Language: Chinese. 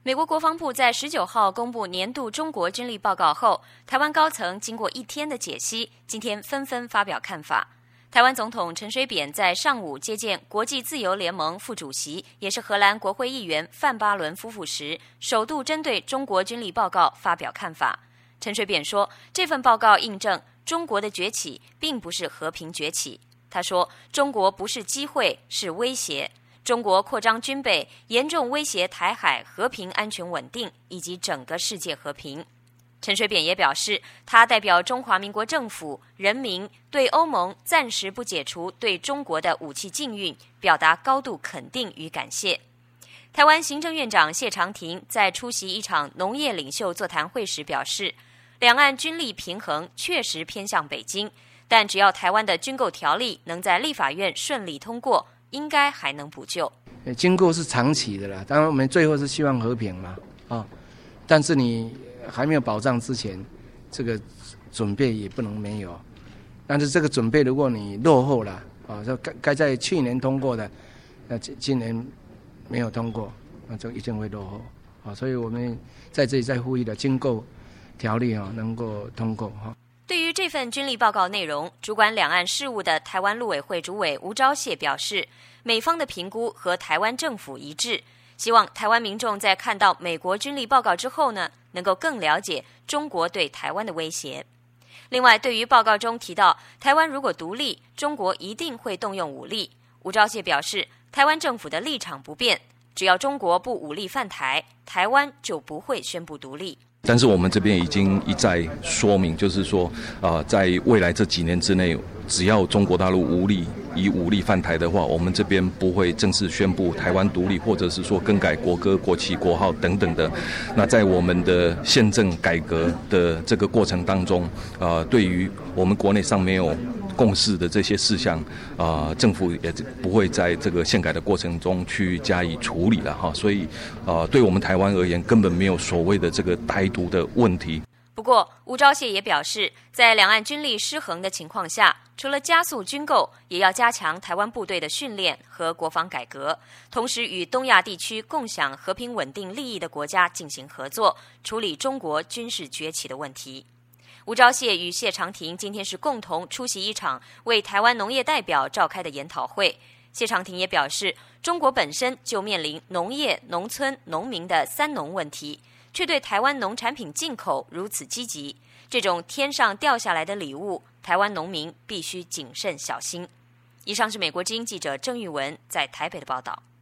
美国国防部在19号公布年度中国军力报告后，台湾高层经过1天的解析，今天纷纷发表看法。台湾总统陈水扁在上午接见国际自由联盟副主席，也是荷兰国会议员范巴伦夫妇时，首度针对中国军力报告发表看法。陈水扁说，这份报告印证中国的崛起并不是和平崛起。他说，中国不是机会，是威胁。中国扩张军备，严重威胁台海和平、安全、稳定以及整个世界和平。陈水扁也表示，他代表中华民国政府、人民对欧盟暂时不解除对中国的武器禁运，表达高度肯定与感谢。台湾行政院长谢长廷在出席一场农业领袖座谈会时表示，两岸军力平衡确实偏向北京，但只要台湾的军购条例能在立法院顺利通过，应该还能补救。 军购是长期的啦，当然我们最后是希望和平嘛，但是你还没有保障之前，这个准备也不能没有。但是这个准备如果你落后了，就该在去年通过的，那今年没有通过，那就一定会落后。所以我们在这里再呼吁的军购条例能够通过。 对于这份军力报告内容，主管两岸事务的台湾陆委会主委吴钊燮表示，美方的评估和台湾政府一致，希望台湾民众在看到美国军力报告之后呢，能够更了解中国对台湾的威胁。另外，对于报告中提到台湾如果独立，中国一定会动用武力，吴钊燮表示，台湾政府的立场不变，只要中国不武力犯台，台湾就不会宣布独立。 但是我们这边已经一再说明，就是说，在未来这几年之内，只要中国大陆以武力犯台的话，我们这边不会正式宣布台湾独立，或者是说更改国歌、国旗、国号等等的。那在我们的宪政改革的这个过程当中，对于我们国内尚没有共识的这些事项，政府也不会在这个宪改的过程中去加以处理了哈。所以，对我们台湾而言，根本没有所谓的这个台独的问题。 不过，吴钊燮也表示，在两岸军力失衡的情况下，除了加速军购，也要加强台湾部队的训练和国防改革，同时与东亚地区共享和平稳定利益的国家进行合作，处理中国军事崛起的问题。吴钊燮与谢长廷今天是共同出席一场为台湾农业代表召开的研讨会。谢长廷也表示，中国本身就面临农业、农村、农民的三农问题，却对台湾农产品进口如此积极，这种天上掉下来的礼物，台湾农民必须谨慎小心。以上是美国之音记者郑玉文在台北的报道。